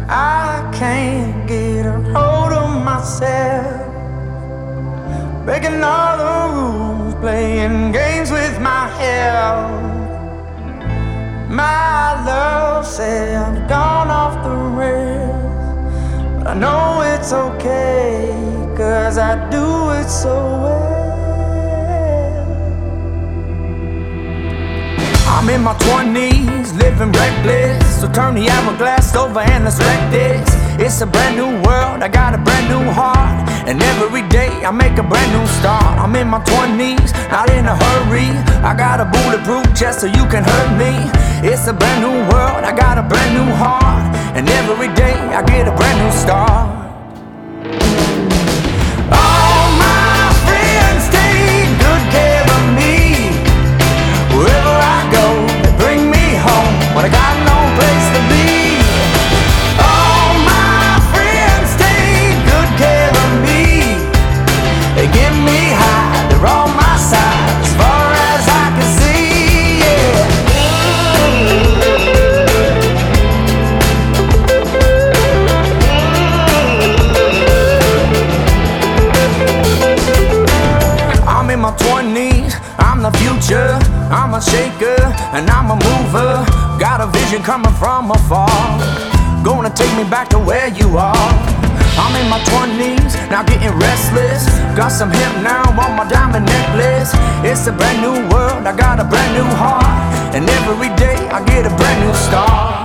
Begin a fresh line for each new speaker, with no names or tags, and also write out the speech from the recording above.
I can't get a hold of myself, breaking all the rules, playing games with my health. My love said I've gone off the rails, but I know it's okay, 'cause I do it so well. I'm in my 20s, living reckless, so turn the hourglass over and let's wreck this. It's a brand new world, I got a brand new heart, and every day I make a brand new start. I'm in my 20s, not in a hurry, I got a bulletproof chest so you can hurt me. It's a brand new world, I got a brand new heart, and every day I get a brand new start. All my friends take good care of me. Wherever I go, they bring me home when I got no place to be. All my friends take good care of me. They get me high, they're on my side as far as I can see, yeah. I'm in my 20s, I'm the future, I'm a shaker and I'm a mover. Got a vision coming from afar, gonna take me back to where you are. I'm in my 20s, now getting restless. Got some hemp now on my diamond necklace. It's a brand new world, I got a brand new heart, and every day I get a brand new start.